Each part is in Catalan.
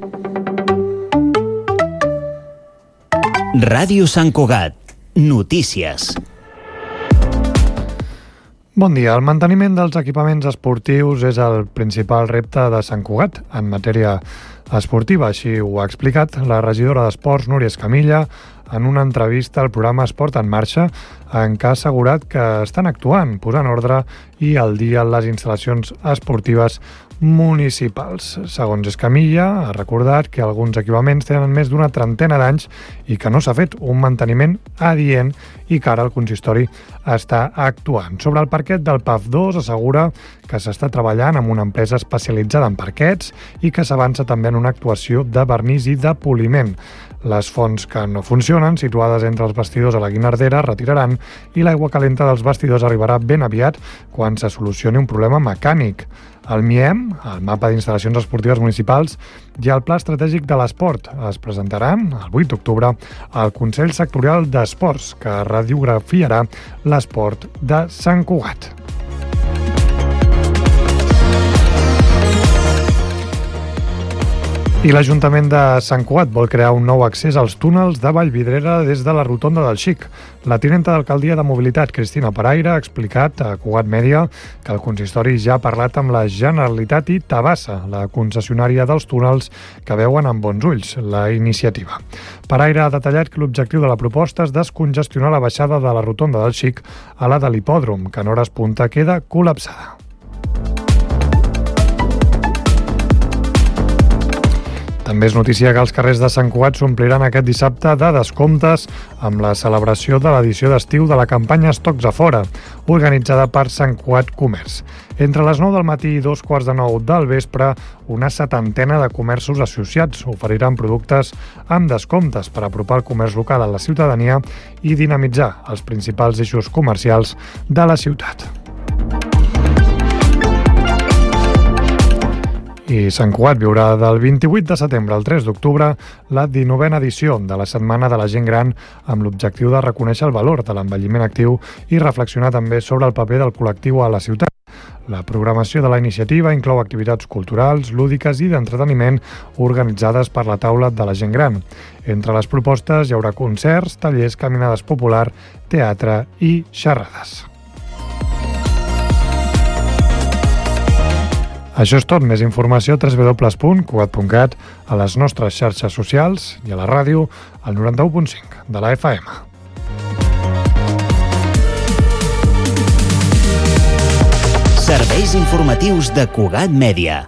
Ràdio Sant Cugat. Notícies. Bon dia. El manteniment dels equipaments esportius és el principal repte de Sant Cugat en matèria esportiva. Així ho ha explicat la regidora d'Esports, Núria Escamilla, en una entrevista al programa Esport en Marxa, en què ha assegurat que estan actuant, posant ordre i al dia les instal·lacions esportives municipals. Segons Escamilla, ha recordat que alguns equipaments tenen més d'una trentena d'anys i que no s'ha fet un manteniment adient i que ara el consistori està actuant. Sobre el parquet del PAF 2, assegura que s'està treballant amb una empresa especialitzada en parquets i que s'avança també en una actuació de vernís i de poliment. Les fonts que no funcionen, situades entre els bastidors a la Guinardera, retiraran i l'aigua calenta dels bastidors arribarà ben aviat quan se solucioni un problema mecànic. El MIEM, el mapa d'instal·lacions esportives municipals, i el Pla Estratègic de l'Esport es presentaran el 8 d'octubre al Consell Sectorial d'Esports, que radiografiarà l'esport de Sant Cugat. I l'Ajuntament de Sant Cugat vol crear un nou accés als túnels de Vallvidrera des de la rotonda del Xic. La tinenta d'Alcaldia de Mobilitat, Cristina Paraire, ha explicat a Cugat Mèdia que el consistori ja ha parlat amb la Generalitat i Tabasa, la concessionària dels túnels, que veuen amb bons ulls la iniciativa. Paraire ha detallat que l'objectiu de la proposta és descongestionar la baixada de la rotonda del Xic a la de l'hipòdrom, que en hores punta queda col·lapsada. També és notícia que els carrers de Sant Cugat s'ompliran aquest dissabte de descomptes amb la celebració de l'edició d'estiu de la campanya Estocs a Fora, organitzada per Sant Cugat Comerç. Entre les 9 del matí i 8:45 del vespre, una setantena de comerços associats oferiran productes amb descomptes per apropar el comerç local a la ciutadania i dinamitzar els principals eixos comercials de la ciutat. I Sant Cugat viurà del 28 de setembre al 3 d'octubre la 19a edició de la Setmana de la Gent Gran amb l'objectiu de reconèixer el valor de l'envelliment actiu i reflexionar també sobre el paper del col·lectiu a la ciutat. La programació de la iniciativa inclou activitats culturals, lúdiques i d'entreteniment organitzades per la taula de la gent gran. Entre les propostes hi haurà concerts, tallers, caminades popular, teatre i xerrades. Això és tot. Més informació a www.cugat.cat, a les nostres xarxes socials i a la ràdio al 91.5 de la FM. Serveis informatius de Cugat Mèdia.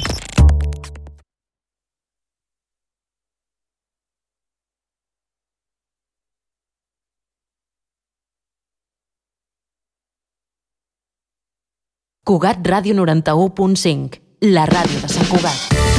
Cugat Ràdio 91.5, la ràdio de Sant Cugat.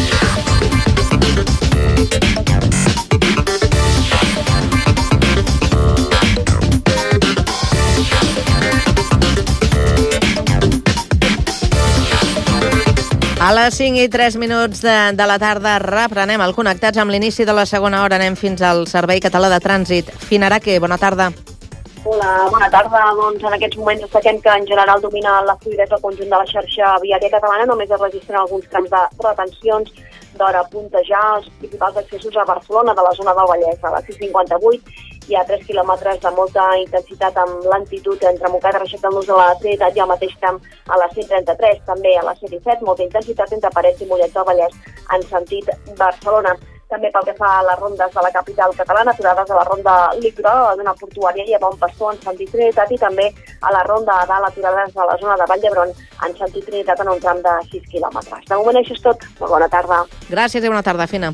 A les 5 i 3 minuts de la tarda reprenem el Connectats amb l'inici de la segona hora. Anem fins al Servei Català de Trànsit. Finaraque, bona tarda. Hola, bona tarda. Doncs en aquests moments destaquem que en general domina la fluïdesa al conjunt de la xarxa viària catalana. Només es registren alguns trams de retencions d'hora punta ja als principals accessos a Barcelona de la zona del Vallès. A la C58 hi ha 3 quilòmetres de molta intensitat amb lentitud entre Montcada i Reixac del Nus de la Trinitat i al mateix tram a la C33. També a la C17, molta intensitat entre Parets i Mollet del Vallès en sentit Barcelona. També pel que fa a les rondes de la capital catalana, aturades a la ronda litoral, a la zona portuària i a Bon Pastor en sentit Trinitat i també a la ronda a dalt, aturades a la zona de Vall d'Hebron en sentit Trinitat en un tram de 6 quilòmetres. De moment això és tot. Molt bona tarda. Gràcies i bona tarda, Fina.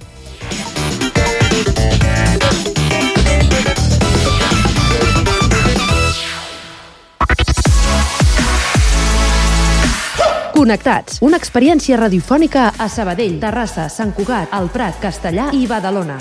Connectats, una experiència radiofònica a Sabadell, Terrassa, Sant Cugat, El Prat, Castellar i Badalona.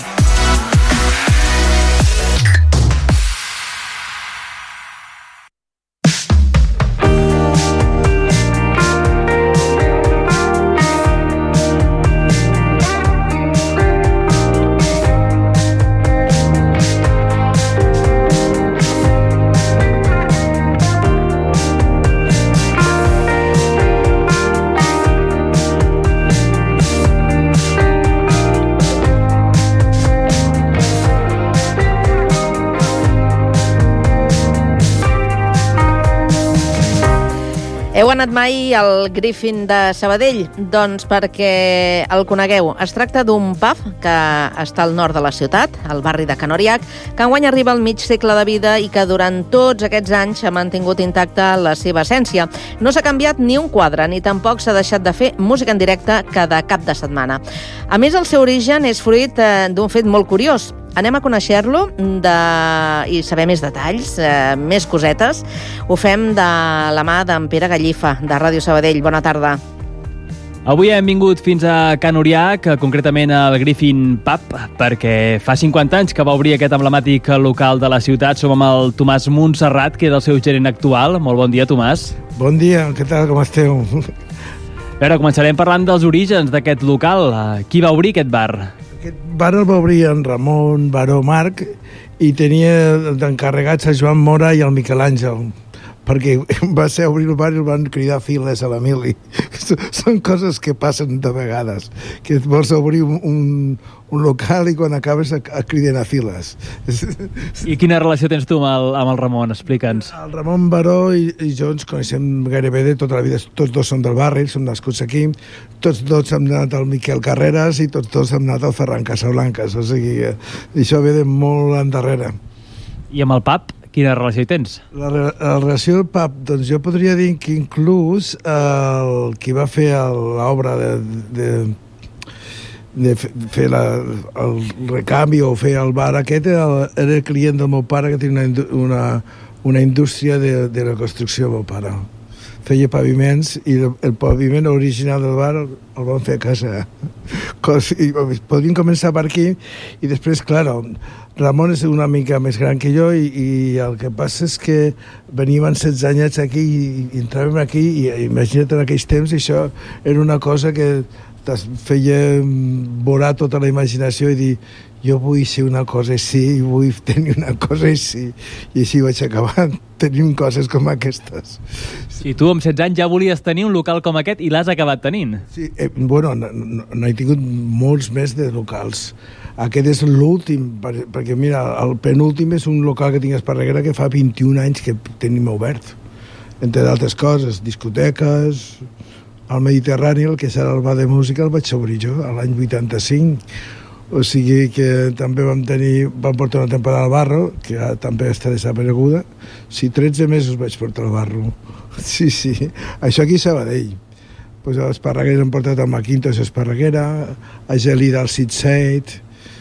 Heu anat mai al Griffin de Sabadell? Doncs perquè el conegueu. Es tracta d'un pub que està al nord de la ciutat, al barri de Can Oriach, que enguany arriba al mig segle de vida i que durant tots aquests anys ha mantingut intacta la seva essència. No s'ha canviat ni un quadre, ni tampoc s'ha deixat de fer música en directe cada cap de setmana. A més, el seu origen és fruit d'un fet molt curiós. Anem a conèixer-lo i saber més detalls, més cosetes. Ho fem de la mà d'en Pere Gallifa, de Ràdio Sabadell. Bona tarda. Avui hem vingut fins a Can Oriach, concretament al Griffin Pub, perquè fa 50 anys que va obrir aquest emblemàtic local de la ciutat. Som amb el Tomàs Montserrat, que és el seu gerent actual. Molt bon dia, Tomàs. Bon dia, què tal, com esteu? A veure, començarem parlant dels orígens d'aquest local. Qui va obrir aquest bar? Aquest bar el va obrir en Ramon Baró Marc i tenia d'encarregats a Joan Mora i el Miquel Àngel, perquè va ser obrir el bar i el van cridar files a l'Emili. Són coses que passen de vegades, que vols obrir un local i quan acabes et criden a files. I quina relació tens tu amb el Ramon? Explica'ns. El Ramon Baró i jo ens coneixem gairebé de tota la vida. Tots dos som del barri, som nascuts aquí. Tots dos hem anat al Miquel Carreras i tots dos hem anat al Ferran Casablancas. O sigui, això ve de molt endarrere. I amb el pub? Quina relació hi tens? La relació del pub, doncs jo podria dir que inclús el qui va fer l'obra de fer el recanvi o fer el bar aquest era client del meu pare, que tenia una indústria de la construcció del meu pare. Feia paviments i el paviment original del bar el van fer a casa. Podríem començar per aquí i després, clar, Ramon és una mica més gran que jo i el que passa és que veníem en 16 anyets aquí i entràvem aquí i imagina't en aquells temps això era una cosa que es feia volar tota la imaginació i dir jo vull ser una cosa així, vull tenir una cosa així i així vaig acabar tenint coses com aquestes. I tu amb 16 anys ja volies tenir un local com aquest i l'has acabat tenint. Sí, bueno, no he tingut molts més de locals. Aquest és l'últim, perquè mira, el penúltim és un local que tinc a Esparreguera que fa 21 anys que tenim obert. Entre d'altres coses, discoteques, al Mediterrani, el que serà el bar de música, el vaig obrir jo, l'any 85. O sigui que també vam portar una temporada al Barro, que també està desapareguda. Sí, 13 mesos vaig portar al Barro. Sí, això aquí a Sabadell. Pues a l'Esparreguera hem portat el Macintosh a Esparreguera, a Gelida al Sitset,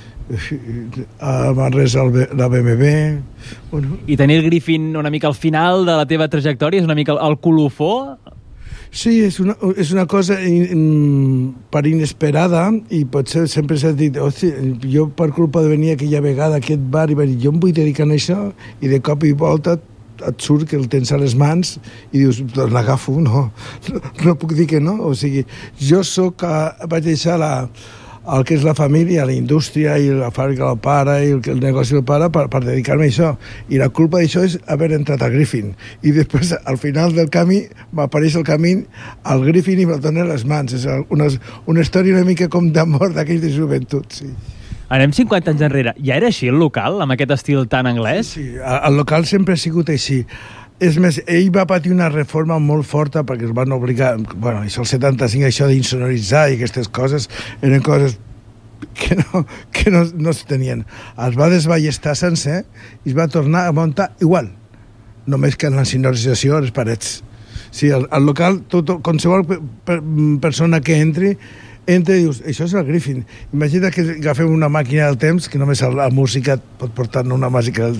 a Manresa la BMW. Bueno. I tenir el Griffin una mica al final de la teva trajectòria és una mica el colofó? Sí, és una cosa per inesperada i potser sempre s'ha dit jo per culpa de venir aquella vegada a aquest bar i va dir jo em vull dedicar a això i de cop i volta et surt que el tens a les mans i dius, doncs l'agafo, no puc dir que no, o sigui jo vaig deixar el que és la família, la indústria i la fàbrica del pare i el negoci del pare per dedicar-me a això. I la culpa d'això és haver entrat al Griffin. I després, al final del camí, m'apareix el camí al Griffin i me'l dona a les mans. És una història una mica com d'amor d'aquells de joventut, sí. Anem 50 anys enrere. Ja era així el local, amb aquest estil tan anglès? Sí, el local sempre ha sigut així. És més, ell va patir una reforma molt forta perquè es van obligar... Bueno, això el 75, això d'insonoritzar i aquestes coses, eren coses que no es tenien. Es va desballestar sencer i es va tornar a muntar igual, només que en la sonorització a les parets. Sí, al local, qualsevol persona que entri i dius, això és el Griffin. Imagina que agafem una màquina del temps, que només la música pot portar-ne una màquina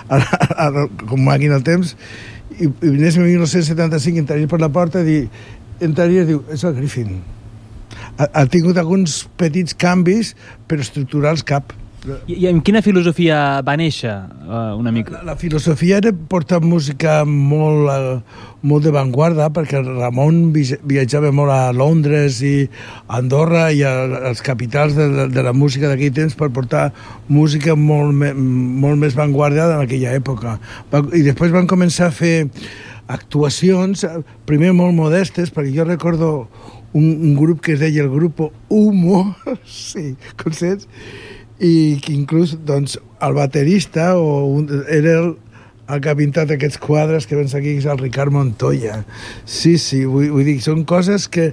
com màquina del temps, i anéssim en 1975, entraria per la porta i diu, és el Griffin. Ha tingut alguns petits canvis, però estructurals cap. I amb quina filosofia va néixer una mica? La filosofia era portar música molt de vanguarda, perquè el Ramon viatjava molt a Londres i a Andorra i als capitals de la música d'aquell temps per portar música molt més vanguarda en aquella època. I després van començar a fer actuacions, primer molt modestes, perquè jo recordo un grup que es deia el grup Humo, sí, com saps? I que inclús doncs, el baterista era el que ha pintat aquests quadres que vens aquí és el Ricard Montoya. Sí, vull dir, són coses que...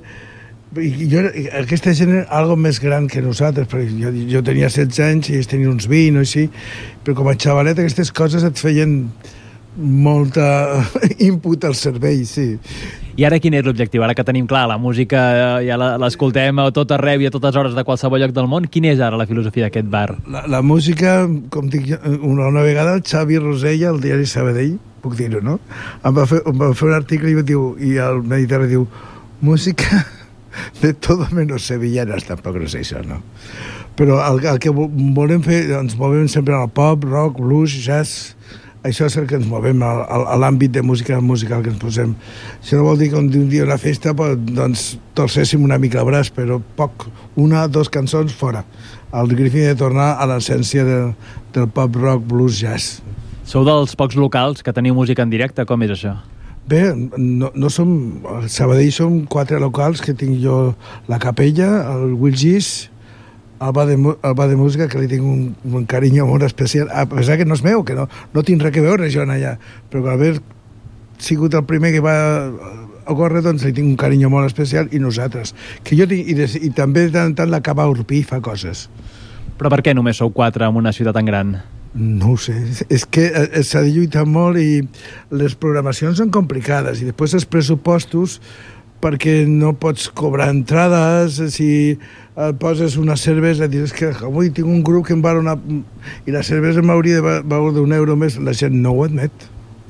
Aquesta gent era algo més gran que nosaltres, perquè jo tenia 16 anys i ells tenien uns 20 o així, però com a xavalet aquestes coses et feien molta input al cervell, sí. I ara quin és l'objectiu? Ara que tenim clar, la música ja l'escoltem a tot arreu i a totes hores de qualsevol lloc del món, quina és ara la filosofia d'aquest bar? La música, com dic jo, una vegada el Xavi Rosella, al diari Sabadell, puc dir-ho, no? Em va fer un article i el Mediterrani diu música de todo menos sevillanas, tampoc no sé això, no? Però el que volem fer, ens movem sempre al pop, rock, blues, jazz. Això és el que ens movem a l'àmbit de música musical que ens posem. Això no vol dir que un dia una festa doncs torcéssim una mica el braç, però poc, 1 o 2 cançons fora. El Griffin de tornar a l'essència del pop, rock, blues, jazz. Sou dels pocs locals que teniu música en directe, com és això? Bé, no som... A Sabadell som 4 locals, que tinc jo la Capella, el Will Gis, el bar de música, que li tinc un carinyo molt especial, a pesar que no és meu, que no tinc res que veure jo allà, però que haver sigut el primer que va ocórrer, doncs li tinc un carinyo molt especial, i nosaltres. Que jo tinc, i també de tant en tant la Cava Urpí fa coses. Però per què només sou 4 en una ciutat tan gran? No ho sé, és que s'ha de lluitar molt i les programacions són complicades, i després els pressupostos, perquè no pots cobrar entrades, si poses una cervesa, dius que avui tinc un grup que em val una... i la cervesa m'hauria de valer d'1 euro més, la gent no ho admet.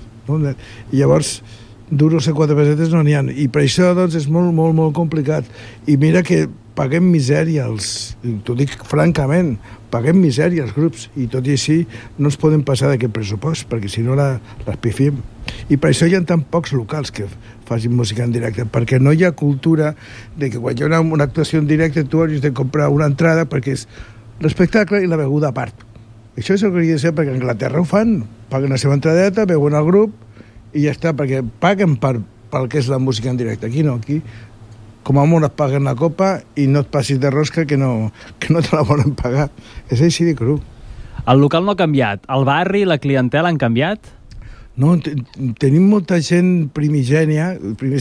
I llavors, duros a 4 pessetes no n'hi ha. I per això, doncs, és molt, molt, molt complicat. I mira que paguem misèria, t'ho dic francament, paguem misèria als grups, i tot i així no ens podem passar d'aquest pressupost, perquè si no l'espifiem. I per això hi ha tan pocs locals que facin música en directe, perquè no hi ha cultura de que quan hi ha una actuació en directe tu hauries de comprar una entrada perquè és l'espectacle i la beguda a part. Això és el que hauria de ser, perquè a Anglaterra ho fan, paguen la seva entradeta, veuen el grup i ja està, perquè paguen pel que és la música en directe. Aquí no, aquí com a molt et paguen la copa i no et passis de rosca que no te la volen pagar. És així de cru. El local no ha canviat. El barri, la clientela han canviat? No, tenim molta gent primigènia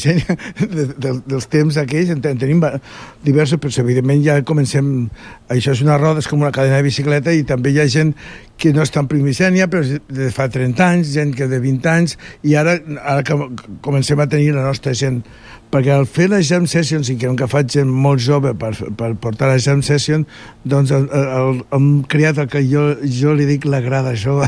dels temps aquells, tenim diversos, però evidentment ja comencem, això és una roda, és com una cadena de bicicleta, i també hi ha gent que no és tan primigènia, però de fa 30 anys, gent que de 20 anys, i ara comencem a tenir la nostra gent, perquè al fer les jam sessions, i que faig gent molt jove per portar la jam session, doncs hem creat el que jo li dic la grada jove,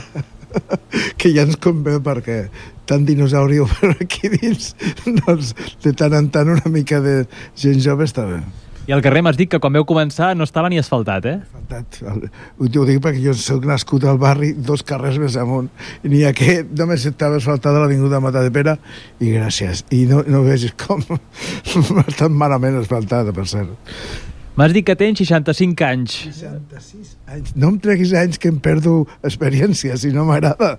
que ja ens convé, perquè tant dinosauri per aquí dins, doncs de tant en tant una mica de gent jove està bé. I al carrer m'has dit que quan veu començar no estava ni asfaltat, eh? Asfaltat. Ho dic perquè jo soc nascut al barri 2 carrers més amunt, i n'hi ha que només estava asfaltada l'avinguda Matadepera, i gràcies. I no vegis com està malament asfaltada, per cert. M'has dit que tens 65 anys. 66 anys. No em treguis anys que em perdo experiència, si no m'agrada.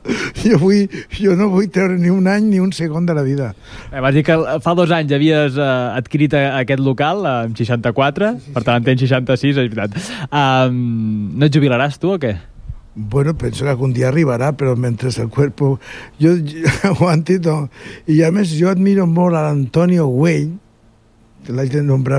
Jo no vull treure ni un any ni un segon de la vida. M'has dit que fa 2 anys havies adquirit aquest local, amb 64, sí. Per tant en tens 66, és veritat. No et jubilaràs tu o què? Bueno, penso que algun dia arribarà, però mentre el cuerpo... Jo aguanti, no. I a més, jo admiro molt a l'Antonio Güell, que l'haig de nombrar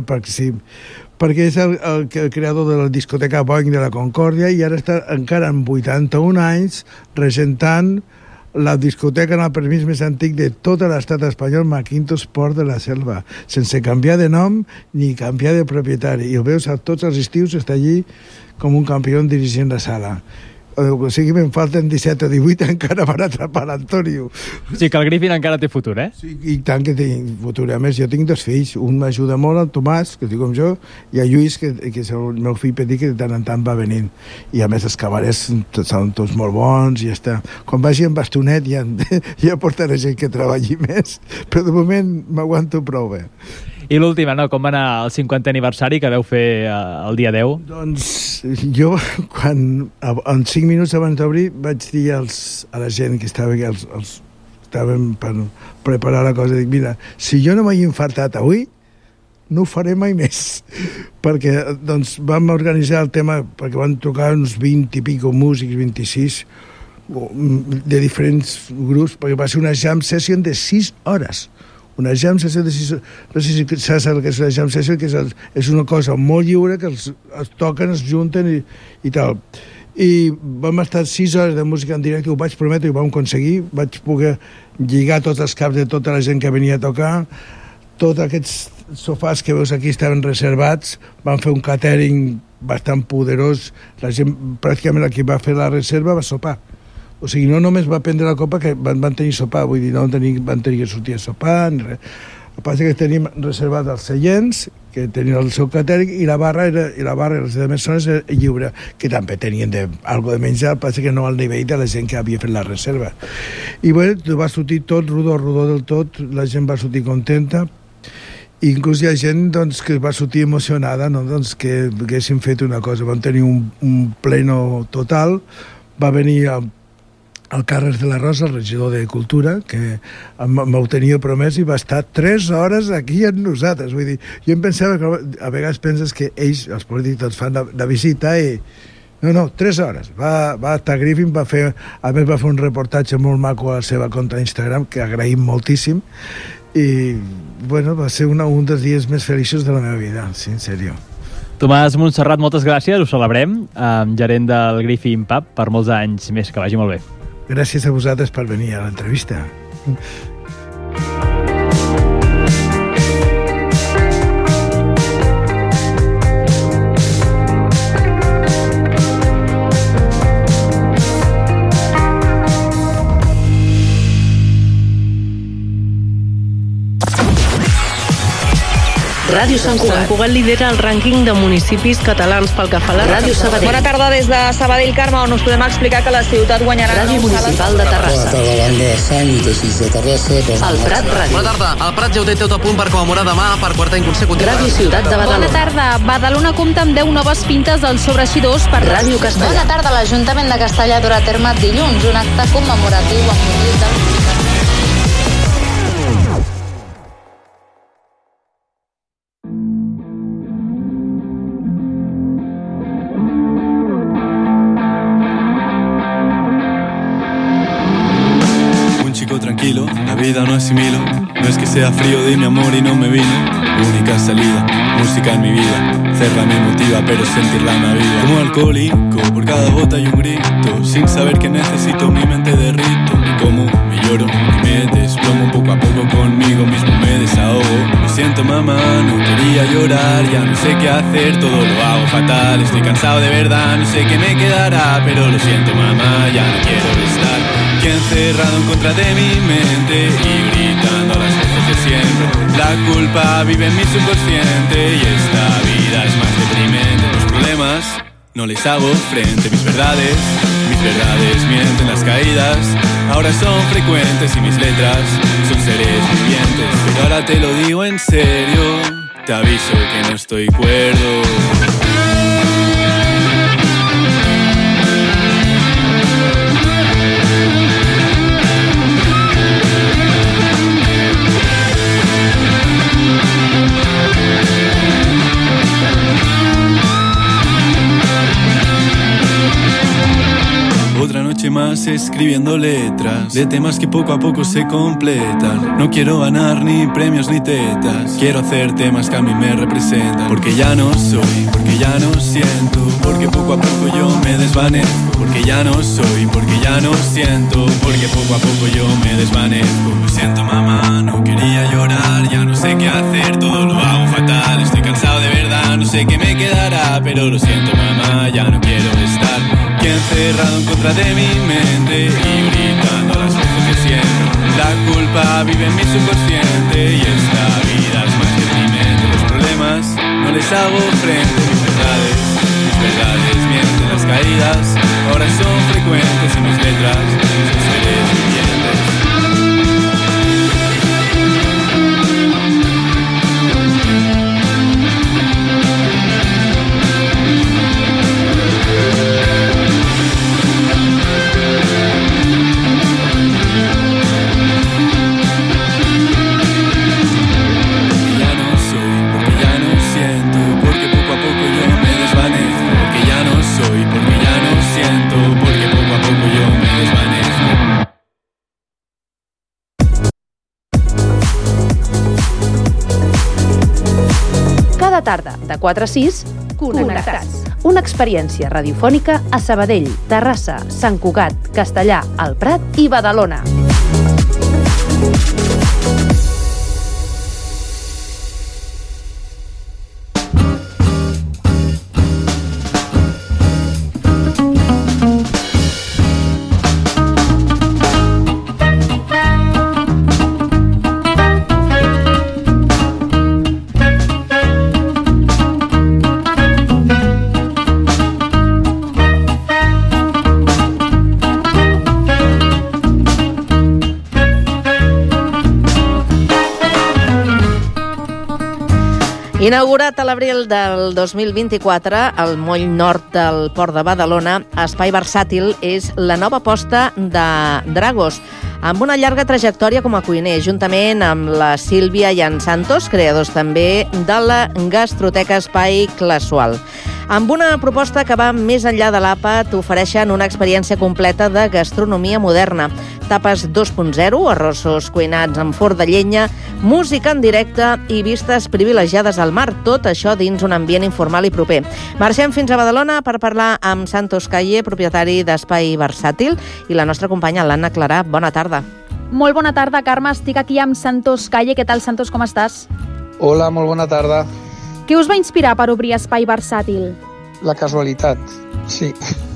perquè és el creador de la discoteca Boeing de la Concòrdia, i ara està encara amb 81 anys regentant la discoteca amb el permís més antic de tot l'estat espanyol, Maquintos Port de la Selva, sense canviar de nom ni canviar de propietari. I ho veus a tots els estius, està allí com un campió dirigint la sala. O sigui, me'n falten 17 o 18 encara per atrapar l'Antonio. Sí, que el Griffin encara té futur, eh? Sí, i tant que tinc futur. A més, jo tinc 2 fills. Un m'ajuda molt, el Tomàs, que es diu com jo, i el Lluís, que és el meu fill petit, que de tant en tant va venint. I a més, els cabarets són tots molt bons, i ja està. Quan vagi en bastonet ja portaré gent que treballi més, però de moment m'aguanto prou bé. I l'última, no? Com va anar el 50è aniversari que veu fer el dia 10? Doncs jo, quan en 5 minuts abans d'obrir, vaig dir a la gent que estava aquí, estàvem per preparar la cosa, dic, mira, si jo no m'he infartat avui, no ho faré mai més. Perquè doncs, vam organitzar el tema, perquè van trucar uns 20 i pico músics, 26, de diferents grups, perquè va ser una jam session de 6 hores. Una jam session de 6 hores. No sé si saps el que és una jam session, que és una cosa molt lliure, que es toquen, es junten i tal. I vam estar 6 hores de música en directe, ho vaig prometre i ho vam aconseguir. Vaig poder lligar tots els caps de tota la gent que venia a tocar. Tots aquests sofàs que veus aquí estaven reservats, van fer un catering bastant poderós. La gent, pràcticament el que va fer la reserva va sopar. O sigui, no només va prendre la copa, que van tenir sopar, vull dir, no van tenir que sortir a sopar, ni res. El que passa és que tenim reservat els seients, que tenien el seu catèric, i la barra i les demés zones era lliure, que també tenien algo de menjar, el que passa que no al nivell de la gent que havia fet la reserva. I bé, va sortir tot, rodó del tot, la gent va sortir contenta, i inclús hi ha gent doncs, que va sortir emocionada, no? Doncs, que haguessin fet una cosa. Vam tenir un pleno total, va venir el Carles de la Rosa, el regidor de Cultura, que m'ho tenia promès i va estar 3 hores aquí amb nosaltres. Vull dir, jo em pensava que a vegades penses que ells, els polítics, fan de visita i... No, 3 hores. Va estar a Griffin, a més va fer un reportatge molt maco a la seva compte d'Instagram, que agraïm moltíssim, i bueno, va ser un dels dies més feliços de la meva vida, sí, en sèrio. Tomàs Montserrat, moltes gràcies, ho celebrem, gerent del Griffin Pub, per molts anys més, que vagi molt bé. Gràcies a vosaltres per venir a l'entrevista. Ràdio Sant Cugat. Sant Cugat lidera el rànquing de municipis catalans pel que fa a la Ràdio Sabadell. Bona tarda des de Sabadell, Carme, on us podem explicar que la ciutat guanyarà... Ràdio Municipal de Terrassa. Bona tarda, banda de Sant i Teixits de Terrassa. El Prat Ràdio. Bona tarda, el Prat ja ho té tot a punt per commemorar demà per quart any consecutiu. Ràdio Ciutat de Badalona. Bona tarda, Badalona compta amb 10 noves pintes als sobreeixidors per Ràdio Castellà. Bona tarda, l'Ajuntament de Castellà durà a terme dilluns un acte commemoratiu amb motiu del... Tranquilo, la vida no asimilo. No es que sea frío de mi amor y no me vino. Única salida, música en mi vida. Cerra me motiva, pero sentirla me aviva. Como alcohólico, por cada gota hay un grito. Sin saber que necesito, mi mente derrito. Y como me lloro y me desplomo poco a poco, conmigo mismo me desahogo. Lo siento, mamá, no quería llorar. Ya no sé qué hacer, todo lo hago fatal. Estoy cansado de verdad, no sé qué me quedará. Pero lo siento, mamá, ya no quiero estar encerrado en contra de mi mente y gritando a las voces de siempre. La culpa vive en mi subconsciente y esta vida es más deprimente. Los problemas no les hago frente. Mis verdades mienten. Las caídas ahora son frecuentes y mis letras son seres vivientes. Pero ahora te lo digo en serio, te aviso que no estoy cuerdo. Otra noche más escribiendo letras de temas que poco a poco se completan. No quiero ganar ni premios ni tetas. Quiero hacer temas que a mí me representan. Porque ya no soy, porque ya no siento. Porque poco a poco yo me desvanezco. Porque ya no soy, porque ya no siento. Porque poco a poco yo me desvanezco. Lo siento, mamá, no quería llorar. Ya no sé qué hacer, todo lo hago fatal. Estoy cansado de verdad, no sé qué me quedará. Pero lo siento, mamá, ya no quiero estar encerrado en contra de mi mente y gritando a las voces de siempre. La culpa vive en mi subconsciente y esta vida es más deprimente. Los problemas no les hago frente. Mis verdades mienten. Las caídas ahora son frecuentes y mis letras son seres vivientes. tarda, de 4 a 6, Connectats. Una experiència radiofònica a Sabadell, Terrassa, Sant Cugat, Castellar, el Prat i Badalona. Inaugurat a l'abril del 2024, al moll nord del Port de Badalona, Espai Versàtil és la nova aposta de Dragos, amb una llarga trajectòria com a cuiner, juntament amb la Sílvia i en Santos, creadors també de la gastroteca Espai Clasual. Amb una proposta que va més enllà de l'àpat, ofereixen una experiència completa de gastronomia moderna. Tapes 2.0, arrossos cuinats amb forn de llenya, música en directe i vistes privilegiades al mar, tot això dins un ambient informal i proper. Marxem fins a Badalona per parlar amb Santos Calle, propietari d'Espai Versàtil, i la nostra companya l'Anna Clarà. Bona tarda. Molt bona tarda, Carme. Estic aquí amb Santos Calle. Què tal, Santos, com estàs? Hola, molt bona tarda. Què us va inspirar per obrir Espai Versàtil? La casualitat, sí.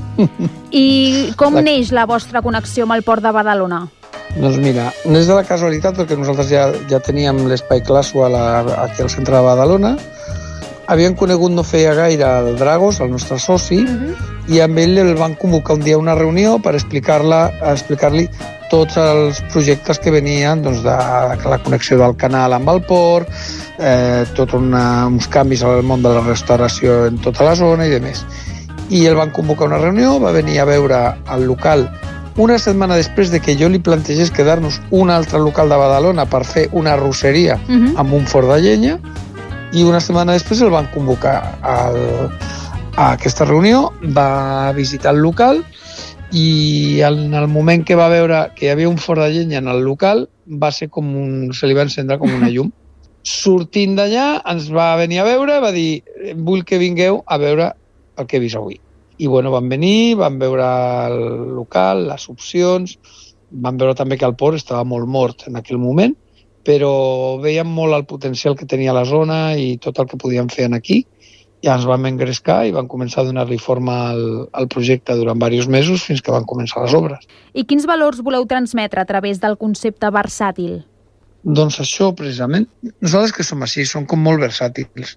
I com neix la vostra connexió amb el Port de Badalona? Doncs mira, neix de la casualitat perquè nosaltres ja teníem l'Espai Clasual aquí al centre de Badalona. Havíem conegut no feia gaire el Dragos, el nostre soci, i amb ell el van convocar un dia a una reunió per explicar-li tots els projectes que venien doncs, de la connexió del canal amb el port, uns canvis al món de la restauració en tota la zona i demés. I el van convocar a una reunió, va venir a veure el local una setmana després de que jo li plantegés quedar-nos un altre local de Badalona per fer una arrosseria amb un forn de llenya, i una setmana després el van convocar a aquesta reunió, va visitar el local i en el moment que va veure que hi havia un forn de llenya en el local va ser se li va encendre com una llum. Sortint d'allà ens va venir a veure, va dir vull que vingueu a veure el que he vist avui. I bueno, van venir, van veure el local, les opcions, van veure també que el port estava molt mort en aquell moment, però veiem molt el potencial que tenia la zona i tot el que podíem fer aquí. I ens vam engrescar i vam començar a donar-li forma al projecte durant diversos mesos fins que van començar les obres. I quins valors voleu transmetre a través del concepte versàtil? Doncs això, precisament. Nosaltres que som així, som com molt versàtils.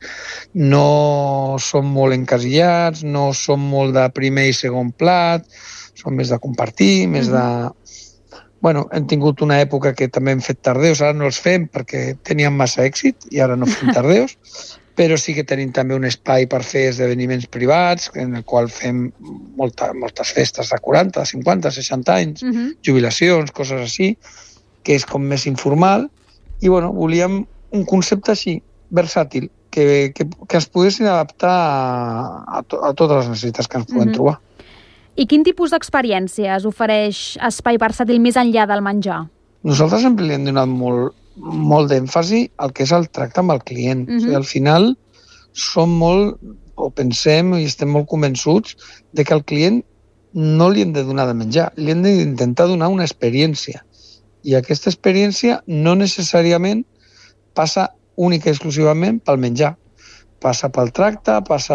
No som molt encasillats, no som molt de primer i segon plat, som més de compartir, més de... Bueno, hem tingut una època que també hem fet tardeus, ara no els fem perquè teníem massa èxit i ara no fem tardeus, però sí que tenim també un espai per fer esdeveniments privats, en el qual fem moltes festes de 40, 50, 60 anys, jubilacions, coses així, que és com més informal, i bueno, volíem un concepte així, versàtil, que es poguessin adaptar a totes les necessitats que ens podem trobar. I quin tipus d'experiències ofereix Espai Versàtil més enllà del menjar? Nosaltres sempre li hem donat molt d'èmfasi al que és el tracte amb el client. O sigui, al final som molt, o pensem i estem molt convençuts de que al client no li hem de donar de menjar, li hem d'intentar donar una experiència. I aquesta experiència no necessàriament passa única i exclusivament pel menjar. Passa pel tracte, passa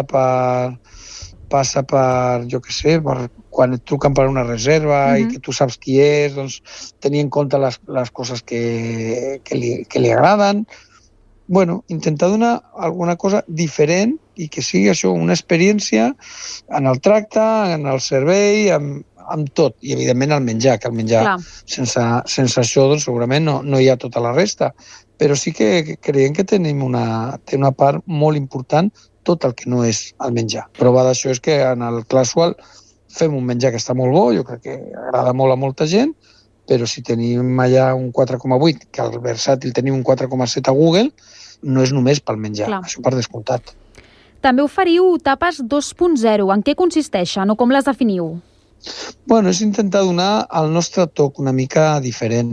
per jo què sé, quan et truquen per una reserva i que tu saps qui és, doncs tenir en compte les coses que li agraden. Bueno, intentar donar alguna cosa diferent i que sigui això, una experiència en el tracte, en el servei, amb tot, i evidentment el menjar, que el menjar sense això doncs, segurament no hi ha tota la resta, però sí que creiem que té una part molt important tot el que no és el menjar. Prova d'això és que en el Clasual fem un menjar que està molt bo, jo crec que agrada molt a molta gent, però si tenim allà un 4,8, que al Versàtil tenim un 4,7 a Google, no és només pel menjar, això per descomptat. També oferiu tapes 2.0. En què consisteixen o com les definiu? Bueno, és intentar donar el nostre toc una mica diferent.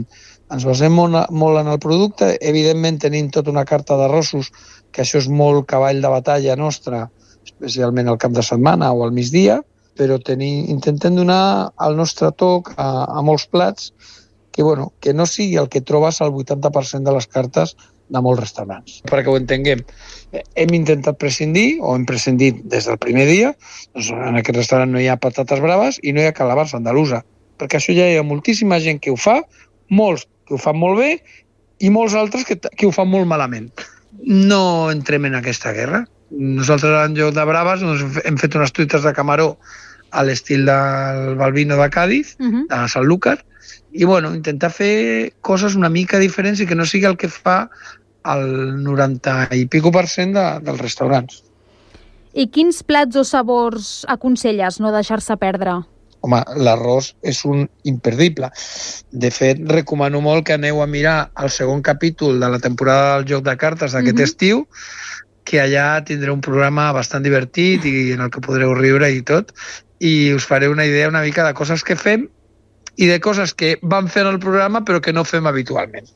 ens basem molt en el producte. Evidentment tenim tota una carta d'arrossos, que això és molt cavall de batalla nostra, especialment al cap de setmana o al migdia, però intentem donar el nostre toc a molts plats que no sigui el que trobes al 80% de les cartes de molts restaurants. Perquè ho entenguem, hem intentat prescindir, o hem prescindit des del primer dia, doncs en aquest restaurant no hi ha patates braves i no hi ha calabassa andalusa, perquè això ja hi ha moltíssima gent que ho fa, molts que ho fan molt bé i molts altres que ho fan molt malament. No entrem en aquesta guerra. Nosaltres en lloc de braves hem fet unes truites de camaró a l'estil del Balbino de Càdiz, de Sanlúcar, i intentar fer coses una mica diferents i que no sigui el que fa el 90 i pico% dels restaurants. I quins plats o sabors aconselles no deixar-se perdre? Home, l'arròs és un imperdible. De fet, recomano molt que aneu a mirar el segon capítol de la temporada del Joc de Cartes d'aquest estiu, que allà tindreu un programa bastant divertit i en el que podreu riure i tot, i us faré una idea una mica de coses que fem i de coses que vam fer en el programa però que no fem habitualment.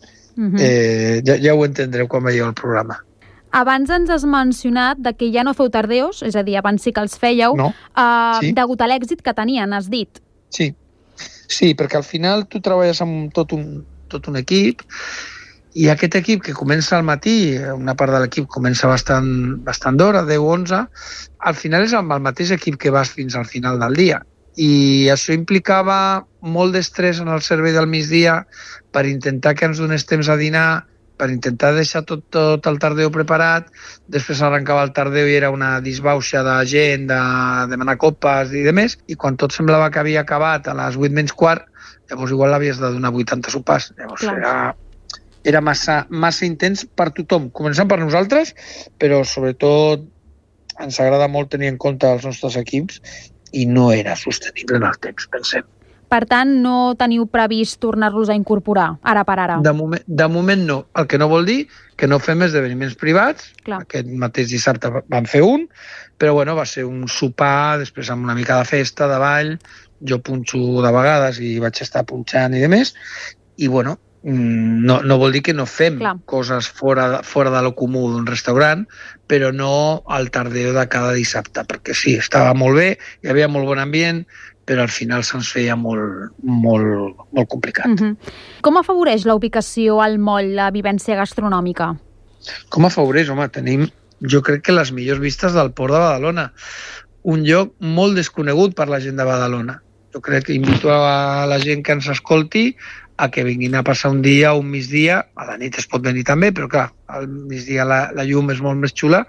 Ja ho entendreu quan veieu el programa. Abans ens has mencionat que ja no feu tardeos, és a dir, abans sí que els fèieu, degut a l'èxit que tenien, has dit. Sí, perquè al final tu treballes amb tot un equip, i aquest equip que comença al matí, una part de l'equip comença bastant d'hora, 10-11, al final és amb el mateix equip que vas fins al final del dia. I això implicava molt d'estrès en el servei del migdia per intentar que ens donés temps a dinar, per intentar deixar tot el tardeu preparat. Després arrencava el tardeu i era una disbauxa de gent, de demanar copes i demés, i quan tot semblava que havia acabat a les 8 menys quart, llavors igual l'havies de donar 80 sopars. Llavors era massa intens per tothom, començant per nosaltres, però sobretot ens agrada molt tenir en compte els nostres equips i no era sostenible en el temps, pensem. Per tant, no teniu previst tornar-los a incorporar, ara per ara? De moment no, el que no vol dir que no fem esdeveniments privats. Clar. Aquest mateix dissabte vam fer un, però va ser un sopar, després amb una mica de festa, de ball, jo punxo de vegades i vaig estar punxant i demés, i no vol dir que no fem coses fora de lo comú d'un restaurant, però no al tardeu de cada dissabte, perquè sí, estava molt bé, hi havia molt bon ambient, però al final se'ns feia molt complicat. Com afavoreix la ubicació al moll la vivència gastronòmica? Com afavoreix? Home, tenim, jo crec que les millors vistes del Port de Badalona. Un lloc molt desconegut per la gent de Badalona. Jo crec que invito a la gent que ens escolti a que vinguin a passar un dia o un migdia. A la nit es pot venir també, però clar, al migdia la llum és molt més xula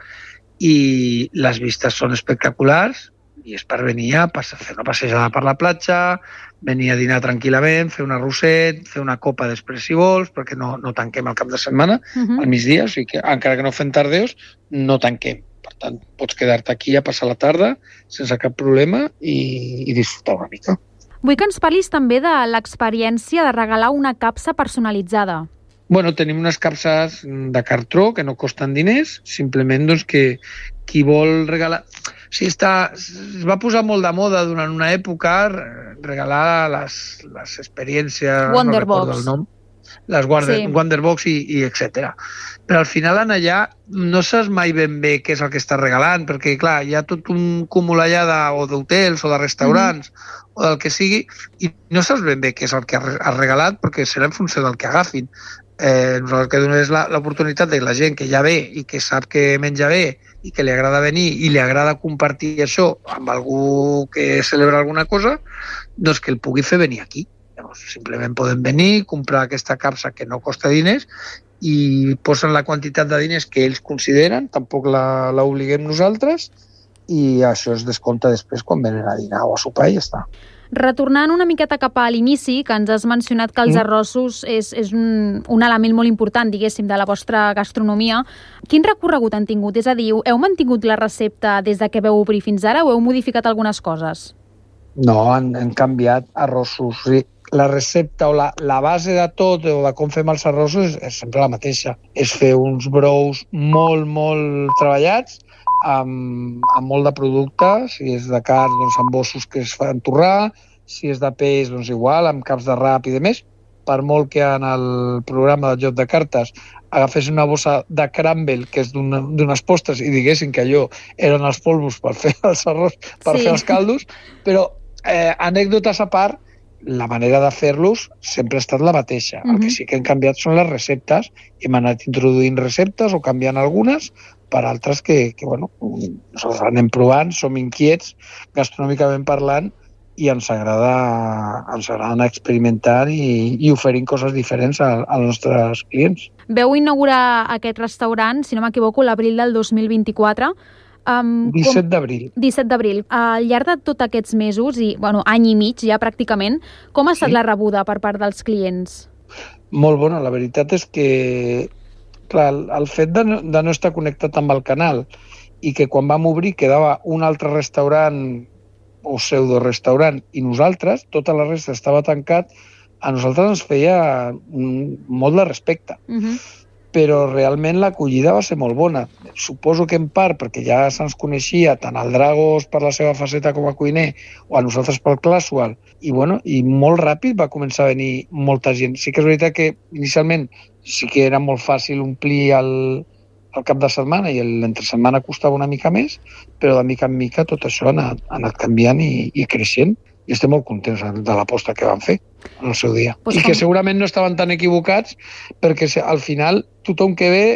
i les vistes són espectaculars. I és per venir a fer una passejada per la platja, venir a dinar tranquil·lament, fer un arrosset, fer una copa després si vols, perquè no tanquem el cap de setmana, al migdia, o sigui que encara que no fem tardeus, no tanquem. Per tant, pots quedar-te aquí a passar la tarda sense cap problema i disfrutar una mica. Vull que ens parlis també de l'experiència de regalar una capsa personalitzada. Tenim unes capses de cartró que no costen diners, simplement que qui vol regalar... Sí, es va posar molt de moda durant una època regalar les experiències... Wonderbox. No recordo el nom. Les Wonderbox i etc. Però al final en allà no saps mai ben bé què és el que estàs regalant, perquè clar, hi ha tot un cúmul allà d'hotels o de restaurants o del que sigui, i no saps ben bé què és el que has regalat, perquè serà en funció del que agafin. Nosaltres el que donem és l'oportunitat de la gent que ja ve i que sap que menja bé i que li agrada venir i li agrada compartir això amb algú que celebra alguna cosa, doncs que el pugui fer venir aquí. Llavors, simplement poden venir, comprar aquesta capsa que no costa diners i posen la quantitat de diners que ells consideren, tampoc l'obliguem nosaltres, i això es descompta després quan venen a dinar o a sopar i ja està. Retornant una miqueta cap a l'inici, que ens has mencionat que els arrossos és un element molt important, diguéssim, de la vostra gastronomia, quin recorregut han tingut? És a dir, heu mantingut la recepta des de que veu obrir fins ara o heu modificat algunes coses? No, han canviat arrossos. Sí. La recepta o la base de tot o de com fem els arrossos és sempre la mateixa. És fer uns brous molt, molt treballats, amb molt de productes, si és de carn, doncs amb ossos que es fan torrar, si és de peix, doncs igual, amb caps de rap i demés, per molt que en el programa del joc de cartes agafessin una bossa de crumble, que és d'unes postres, i diguessin que allò eren els polvos per fer els arròs, per fer els caldos, però anècdotes a part, la manera de fer-los sempre ha estat la mateixa. El que sí que han canviat són les receptes, i hem anat introduint receptes o canviant algunes per altres que bueno, nosaltres anem provant, som inquiets gastronòmicament parlant, i ens agrada anar experimentant i oferint coses diferents als nostres clients. Veu inaugurar aquest restaurant, si no m'equivoco, l'abril del 2024. 17 d'abril. 17 d'abril. Al llarg de tots aquests mesos, i any i mig ja pràcticament, com ha estat la rebuda per part dels clients? Molt bona, la veritat és que clar, el fet de no estar connectat amb el canal i que quan vam obrir quedava un altre restaurant o pseudo-restaurant i nosaltres, tota la resta estava tancat, a nosaltres ens feia molt de respecte. Però realment l'acollida va ser molt bona. Suposo que en part perquè ja se'ns coneixia tant el Dragos per la seva faceta com a cuiner o a nosaltres pel Classwell, i molt ràpid va començar a venir molta gent. Sí que és veritat que inicialment sí que era molt fàcil omplir el cap de setmana i l'entre setmana costava una mica més, però de mica en mica tot això ha anat canviant i creixent, i estem molt contents de l'aposta que van fer en el seu dia. I que segurament no estaven tan equivocats, perquè al final tothom que ve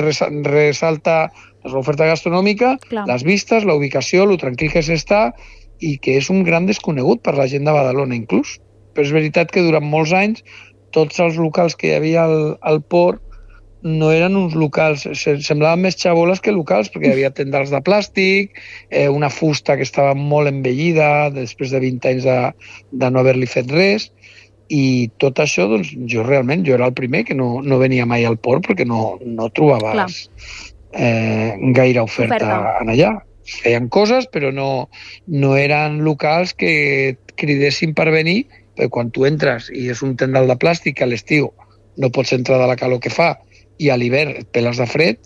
ressalta l'oferta gastronòmica, les vistes, la ubicació, lo tranquil que s'està, i que és un gran desconegut per la gent de Badalona inclús. Però és veritat que durant molts anys tots els locals que hi havia al port no eren uns locals, semblaven més xaboles que locals, perquè hi havia tendals de plàstic, una fusta que estava molt envellida després de 20 anys de no haver-li fet res, i tot això, doncs, jo era el primer que no venia mai al port perquè no trobaves gaire oferta en allà. Es feien coses, però no eren locals que cridessin per venir, perquè quan tu entres i és un tendal de plàstic que a l'estiu no pots entrar de la calor que fa, i a l'hivern et peles de fred,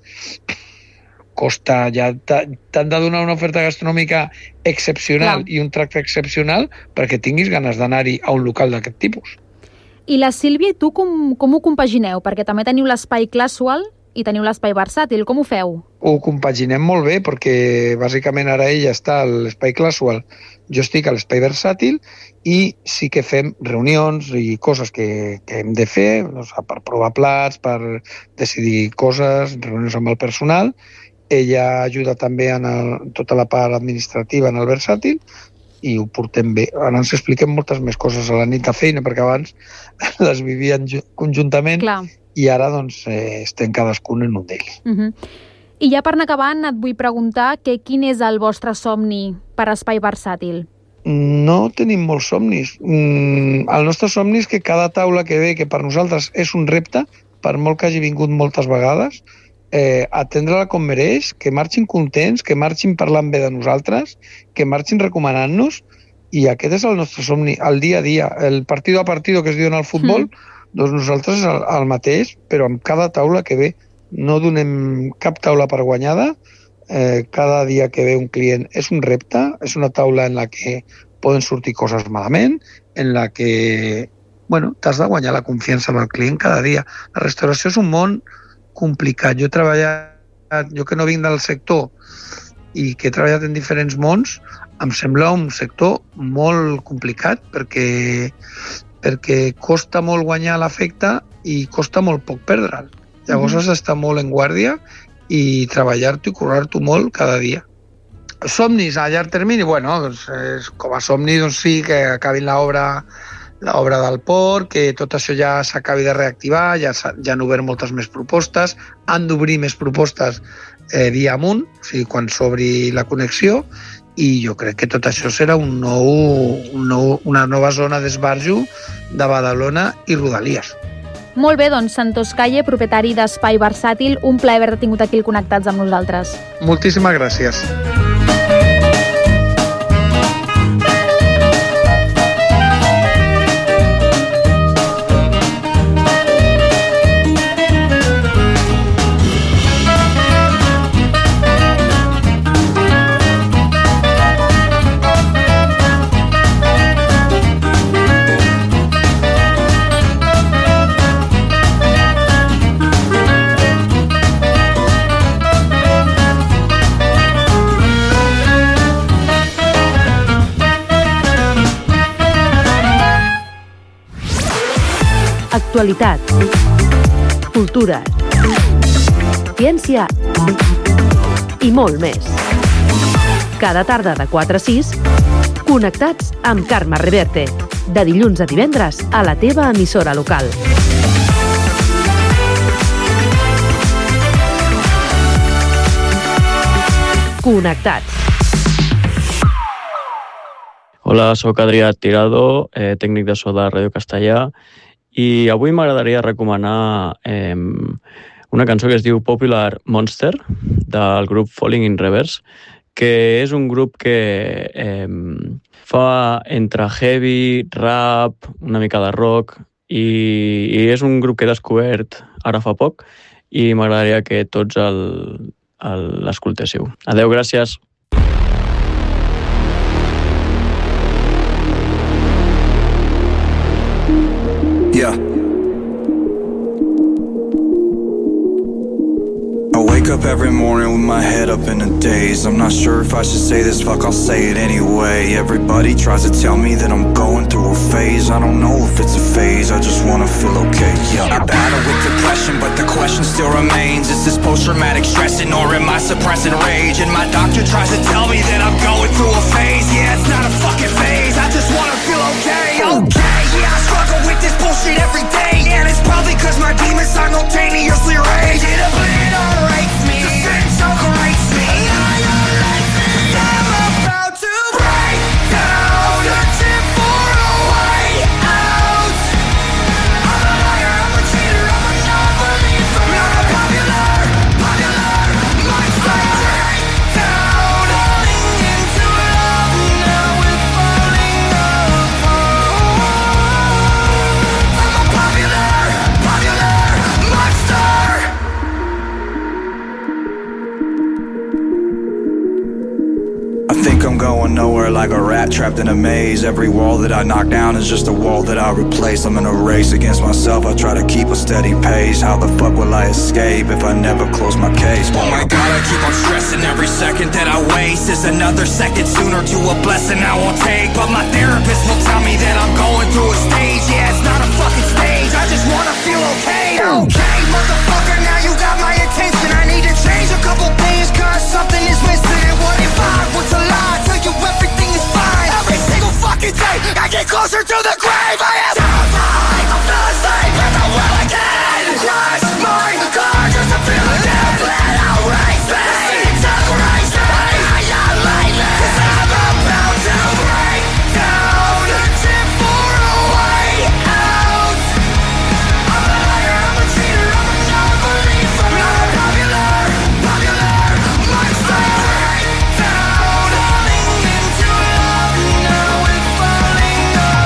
costa, ja t'han de donar una oferta gastronòmica excepcional i un tracte excepcional perquè tinguis ganes d'anar-hi a un local d'aquest tipus. I la Sílvia i tu com ho compagineu? Perquè també teniu l'espai Classwell i teniu l'espai versàtil, com ho feu? Ho compaginem molt bé perquè bàsicament ara ella està a l'espai Classwell, jo estic a l'espai versàtil, i sí que fem reunions i coses que hem de fer, per provar plats, per decidir coses, reunions amb el personal. Ella ajuda també en tota la part administrativa en el versàtil, i ho portem bé. Ara ens expliquem moltes més coses a la nit de feina, perquè abans les vivien conjuntament. I ara doncs estem cadascun en un d'ells. I ja per anar acabant et vull preguntar quin és el vostre somni per espai versàtil? No tenim molts somnis. El nostre somni és que cada taula que ve, que per nosaltres és un repte, per molt que hagi vingut moltes vegades, atendre-la com mereix, que marxin contents, que marxin parlant bé de nosaltres, que marxin recomanant-nos, i aquest és el nostre somni, el dia a dia. El partido a partido que es diu en el futbol, doncs nosaltres és el mateix, però amb cada taula que ve. No donem cap taula per guanyada, cada dia que ve un client és un repte, és una taula en la que poden sortir coses malament, en la que t'has de guanyar la confiança del client cada dia. La restauració és un món complicat. Jo que no vinc del sector i que he treballat en diferents mons, em sembla un sector molt complicat perquè costa molt guanyar l'efecte i costa molt poc perdre'l. Llavors has d'estar molt en guàrdia i treballar-t'ho i currar-t'ho molt cada dia. Somnis a llarg termini? Com a somni, sí, que acabin l'obra del port, que tot això ja s'acabi de reactivar, ja han obert moltes més propostes, han d'obrir més propostes via amunt, o sigui, quan s'obri la connexió, i jo crec que tot això serà una nova zona d'esbarjo de Badalona i Rodalies. Molt bé, doncs, Santos Calle, propietari d'Espai Versàtil, un plaer haver-te tingut aquí al Connectats amb nosaltres. Moltíssimes gràcies. actualitat, cultura, ciència i molt més. Cada tarda de 4 a 6, connectats amb Carme Reverte, de dilluns a divendres a la teva emissora local. Connectats. Hola, sóc Adrià Tirado, tècnic de so de Ràdio Castellà, i avui m'agradaria recomanar una cançó que es diu Popular Monster, del grup Falling in Reverse, que és un grup que fa entre heavy, rap, una mica de rock, i és un grup que he descobert ara fa poc, i m'agradaria que tots l'escoltéssiu. Adeu, gràcies. Yeah. I wake up every morning with my head up in a daze. I'm not sure if I should say this, fuck, I'll say it anyway. Everybody tries to tell me that I'm going through a phase. I don't know if it's a phase, I just wanna feel okay. Yeah. I battle with depression, but the question still remains. Is this post-traumatic stressing or am I suppressing rage? And my doctor tries to tell me that I'm going through a phase. Yeah, it's not a fucking phase, I just wanna feel okay. Okay, yeah, I struggle with this bullshit every day, and it's probably cause my demons simultaneously rage. It obliterates me, the sin separates me. I'm about to break down, searching for a way out. I'm a liar, I'm a cheater, I'm a non-believer. I'm a popular monster. Break down, falling into love, now we're falling apart. I'm a popular monster. I think I'm going nowhere like a rat trapped in a maze. Every wall that I knock down is just a wall that I replace. I'm in a race against myself, I try to keep a steady pace. How the fuck will I escape if I never close my case? Oh my god, I keep on stressing. Every second that I waste is another second sooner to a blessing I won't take. But my therapist will tell me that I'm going through a stage. Yeah, it's not a fucking stage, I just wanna feel okay. Okay, motherfucker, now you got my attention. I need to change a couple things cause something is missing. And what if I was to lie, tell you everything is fine? Every single fucking day I get closer to the grave. I am terrified, I'm not asleep and I will again. Crush my car just to feel it down. Let out race me, separates me. I am lately, cause I'm about to break down, searching for a way out. I'm a liar, I'm a cheater, I'm a non-believer. I'm a popular monster. Break down, falling into love, now we're falling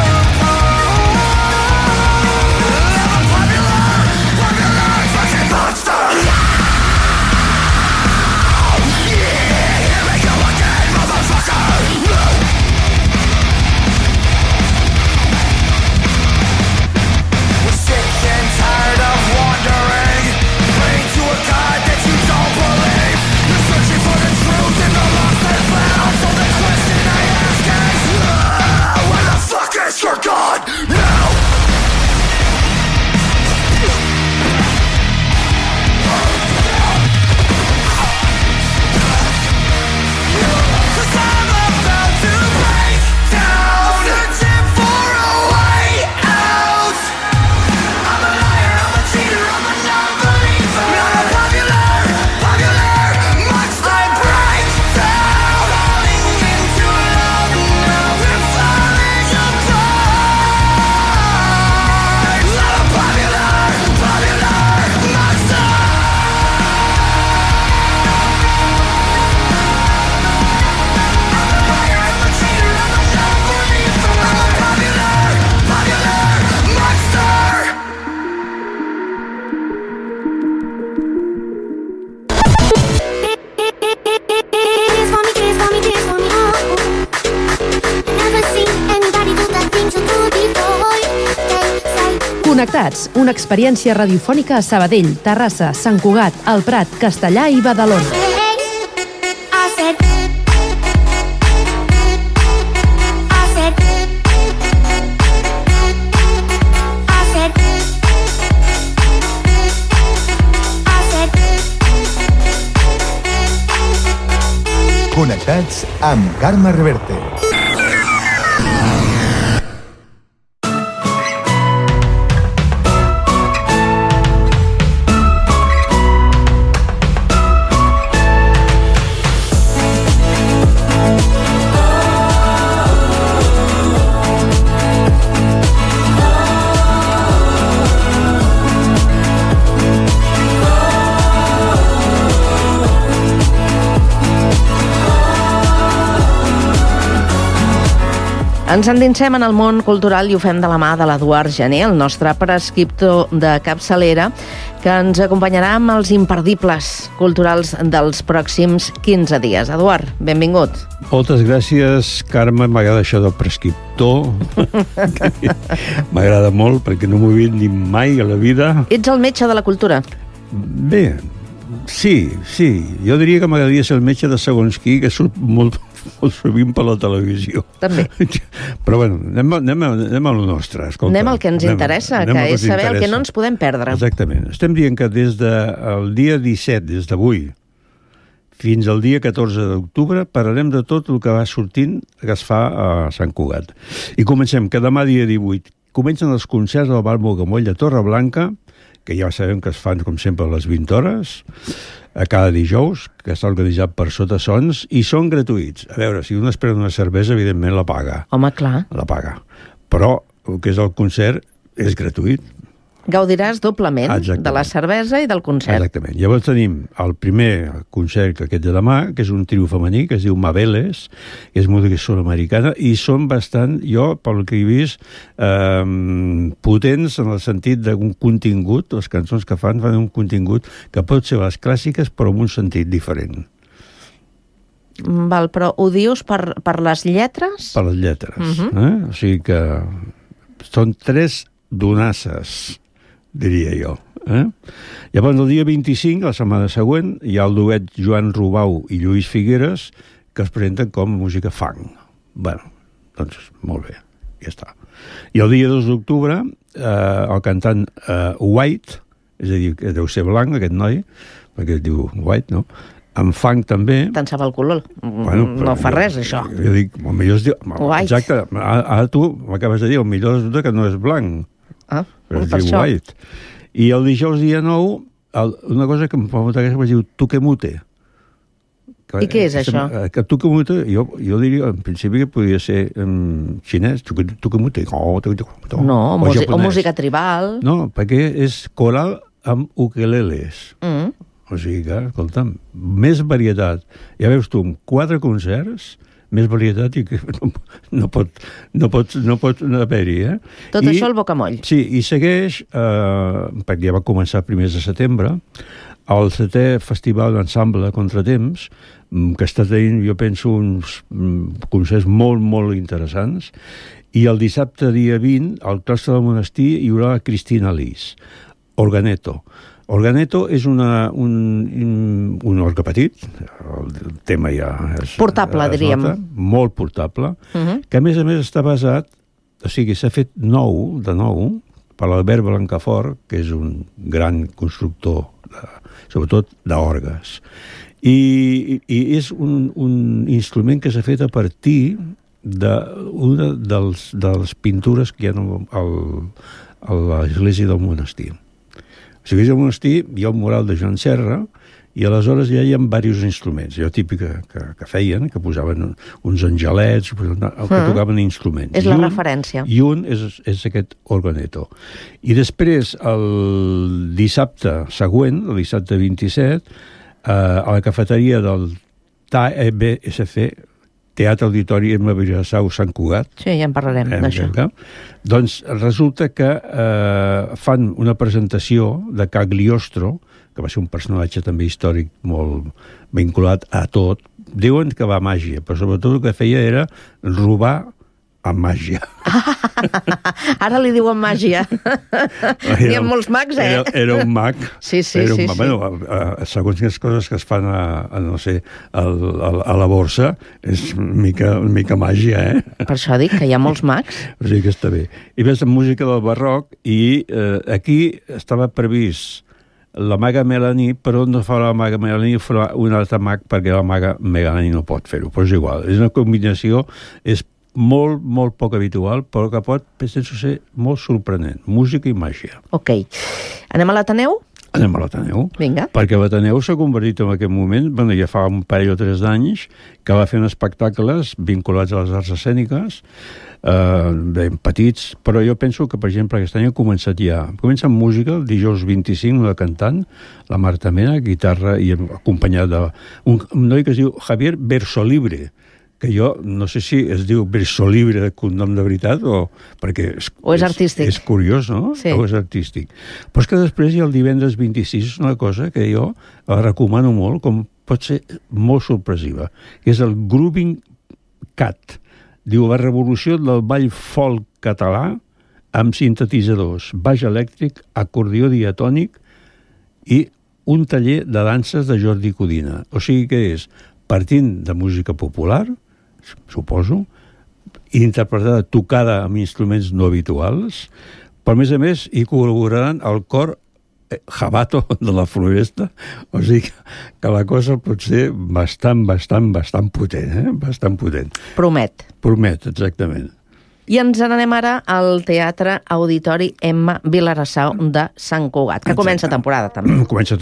Connectats, una experiència radiofònica a Sabadell, Terrassa, Sant Cugat, El Prat, Castellà i Badalona. Connectats amb Carme Reverte. Ens endinsem en el món cultural i ho fem de la mà de l'Eduard Gené, el nostre prescriptor de capçalera, que ens acompanyarà amb els imperdibles culturals dels pròxims 15 dies. Eduard, benvingut. Moltes gràcies, Carme. M'agrada això del prescriptor. M'agrada molt perquè no m'ho he dit ni mai a la vida. Ets el metge de la cultura? Bé, sí. Jo diria que m'agradaria ser el metge de segons qui, que surt molt sovint per la televisió. També. Però bueno, anem a lo nostre. Escolta, anem al que ens interessa, que és saber el que no ens podem perdre. Exactament. Estem dient que des del dia 17, des d'avui, fins al dia 14 d'octubre, parlarem de tot el que va sortint, que es fa a Sant Cugat. I comencem, que demà dia 18 comencen els concerts al Bar Mogamoll de Torreblanca, que ja sabem que es fan, com sempre, a les 20 hores, a cada dijous, que està organitzat per Sota Sons, i són gratuïts. A veure, si un espera una cervesa, evidentment la paga. Home, clar. La paga. Però el que és el concert és gratuït. Gaudiràs doblement de la cervesa i del concert. Exactament. Llavors tenim el primer concert, que aquest de demà, que és un trio femení, que es diu Mabeles, que és música sud-americana, i són bastant, jo, pel que he vist, potents en el sentit d'un contingut, les cançons que fan un contingut que pot ser les clàssiques, però en un sentit diferent. Val, però ho dius per les lletres? Per les lletres. O sigui que són 3 donasses, diria jo. Llavors, el dia 25, la setmana següent, hi ha el duet Joan Rubau i Lluís Figueres, que es presenten com música funk. Bueno, doncs, molt bé, ja està. I el dia 2 d'octubre, el cantant White, és a dir, que deu ser blanc, aquest noi, perquè es diu White, no?, amb funk també... Te'n sap el color. Bueno, no fa res, això. Jo dic, el millor es diu... White. Exacte, ara tu m'acabes de dir, el millor és que no és blanc. Però es diu White. I el dijous dia 9, una cosa que em fa molta gràcia, es diu Tukemute. I què és això? Que Tukemute, jo diria, en principi, que podria ser xinès, Tukemute. No, o música tribal. No, perquè és coral amb ukeleles. O sigui que, escolta'm, més varietat. Ja veus tu, amb 4 concerts, més varietat i que no pot haver-hi, Tot això al Bocamoll. Sí, i segueix, perquè ja va començar a primers de setembre, el 7è Festival d'Ensemble de Contratemps, que està tenint, jo penso, uns concerts molt, molt interessants, i el dissabte, dia 20, al claustre del monestir, hi haurà Cristina Lis, Organeto. Organeto és un orgue petit, el tema ja és... Portable, diríem. Molt portable, que a més està basat, o sigui, s'ha fet de nou, per l'Albert Blancafort, que és un gran constructor, sobretot d'orgues. I és un instrument que s'ha fet a partir d'una de les pintures que hi ha a l'església del monestir. A l'església del monestir hi ha un mural de Joan Serra i aleshores ja hi ha diversos instruments. Jo típic que feien, que posaven uns angelets, que tocaven instruments. És la referència. I un és aquest organeto. I després, el dissabte següent, el dissabte 27, a la cafeteria del TAEBSC, Teatre Auditori Emma Vilassau Sant Cugat. Sí, ja en parlarem d'això. Doncs resulta que fan una presentació de Cagliostro, que va ser un personatge també històric molt vinculat a tot. Diuen que va a màgia, però sobretot el que feia era robar amb màgia. Ara li diuen màgia. N'hi ha molts mags, Era un mag. Sí. Bueno, segons les coses que es fan a la borsa, és una mica màgia, Per això dic que hi ha molts mags. O sigui que està bé. I ves amb música del barroc i aquí estava previst la maga Melanie, però no fa la maga Melanie, farà un altre mag perquè la maga Melanie no pot fer-ho, però és igual. És una combinació, és molt, molt poc habitual, però que pot, penso ser, molt sorprenent. Música i màgia. Ok. Anem a l'Ateneu? Anem a l'Ateneu. Vinga. Perquè l'Ateneu s'ha convertit en aquest moment, bueno, ja fa un parell o 3 d'anys, que va fent espectacles vinculats a les arts escèniques, ben petits, però jo penso que, per exemple, aquest any ha començat ja. Comença amb música, el dijous 25, una cantant, la Marta Mena, guitarra, i acompanyat d'un noi que es diu Javier Versolibre, que jo no sé si es diu Versolibre de cognom de veritat o és artístic. És curiós, no? Sí. O és artístic. Però és que després hi ha el divendres 26, és una cosa que jo la recomano molt, com pot ser molt sorpresiva, que és el Grooving Cat. Diu, la revolució del ball folk català amb sintetitzadors, baix elèctric, acordió diatònic i un taller de danses de Jordi Codina. O sigui que és partint de música popular, suposo, interpretada, tocada amb instruments no habituals, però a més hi col·laboraran el cor Jabato de la Floresta, o sigui que la cosa pot ser bastant potent, bastant potent. Promet. Promet, exactament. I ens n'anem ara al Teatre Auditori Emma Vilarassau de Sant Cugat, que comença temporada també. Comença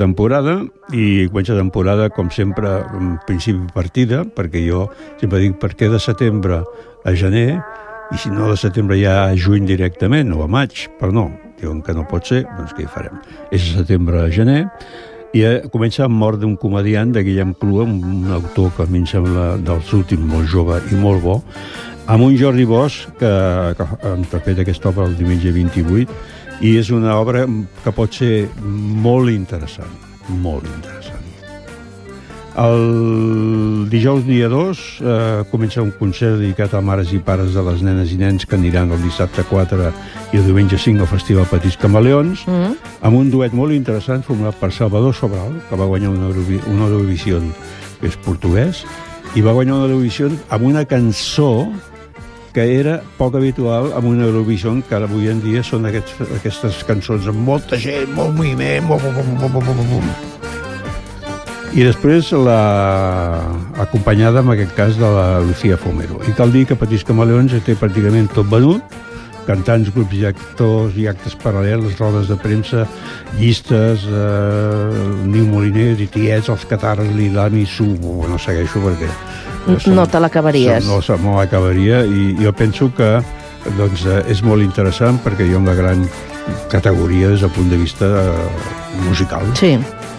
temporada, com sempre, en principi partida, perquè jo sempre dic per què de setembre a gener, i si no de setembre ja a juny directament, o a maig, però no, diuen que no pot ser, doncs què hi farem? És de setembre a gener, i comença amb Mort d'un comediant de Guillem Clua, un autor que a mi em sembla dels últims molt jove i molt bo, amb un Jordi Bosch que interpreta aquesta obra el diumenge 28, i és una obra que pot ser molt interessant, molt interessant. El dijous dia 2 comença un concert dedicat a mares i pares de les nenes i nens que aniran el dissabte 4 i el diumenge 5 al Festival Petits Camaleons, amb un duet molt interessant format per Salvador Sobral, que va guanyar una Eurovisió, que és portuguès, i va guanyar una Eurovisió amb una cançó que era poc habitual amb una Eurovisió, que ara avui en dia són aquestes cançons amb molta gent, molt moviment, i després acompanyada en aquest cas de la Lucía Fomero. I cal dir que Petits Camaleons té pràcticament tot venut, cantants, grups i actors i actes paral·lels, rodes de premsa, llistes, Niu Moliner, i tiets, els Catarres, l'Idami, no segueixo perquè... No te l'acabaries. No l'acabaria, i jo penso que és molt interessant perquè hi ha una gran categoria des del punt de vista musical. Sí.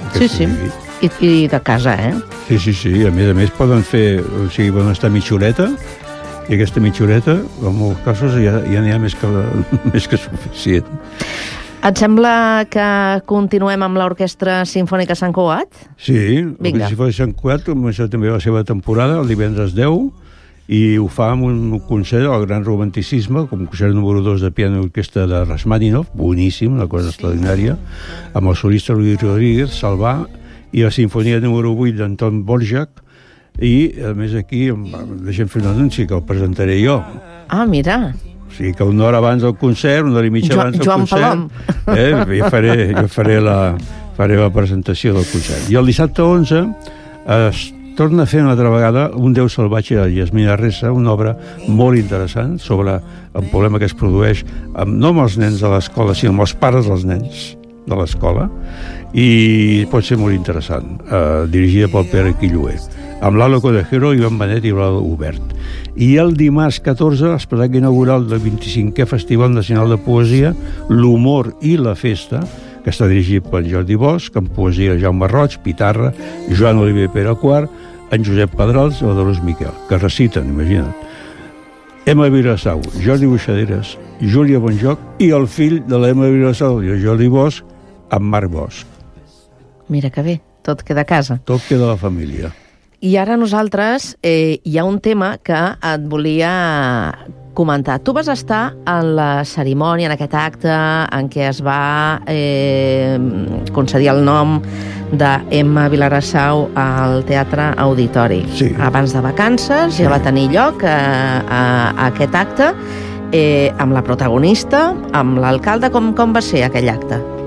I de casa, Sí. A més poden fer, o sigui, poden estar mitja horeta, i aquesta mitja horeta, en molts casos, ja n'hi ha més que suficient. Et sembla que continuem amb l'Orquestra Simfònica Sant Cugat? Sí, l'Orquestra Simfònica Sant Cugat comença també la seva temporada, el divendres 10, i ho fa amb un concert al Gran Romanticisme, com concert número 2 de piano i orquestra de Rachmaninoff, boníssim, una cosa extraordinària, amb el solista Luis Rodríguez, Salvà, i la sinfonia número 8 d'Anton Dvořák, i a més aquí deixem fer un anunci que el presentaré jo. Ah, mira. O sigui que una hora abans del concert, una hora i mitja abans del concert, jo faré la presentació del concert. I el dissabte 11 es torna a fer una altra vegada Un Déu salvatge de Yasmina Ressa, una obra molt interessant sobre el problema que es produeix no amb els nens de l'escola, sinó amb els pares dels nens de l'escola, i pot ser molt interessant, dirigida pel Pere Quilloé, amb l'Alo Codejero, Ivan Benet i Blau Obert. I el dimarts 14, l'espectacle inaugural del 25è Festival Nacional de Poesia, L'humor i la festa, que està dirigit per Jordi Bosch, amb poesia Jaume Roig, Pitarra, Joan Oliver Pere IV, en Josep Pedrals o Dolors Miquel, que reciten, imagina't, Emma Vilarassau, Jordi Buixaderes, Júlia Bonjoc i el fill de l'Emma Vilarassau, Jordi Bosch, amb Marc Bosch. Mira que bé, tot queda a casa. Tot queda a la família. I ara nosaltres hi ha un tema que et volia comentar. Tu vas estar en la cerimònia, en aquest acte en què es va concedir el nom d'Emma Vilarassau al Teatre Auditori. Sí. Abans de vacances ja va tenir lloc aquest acte amb la protagonista, amb l'alcalde. Com va ser aquell acte?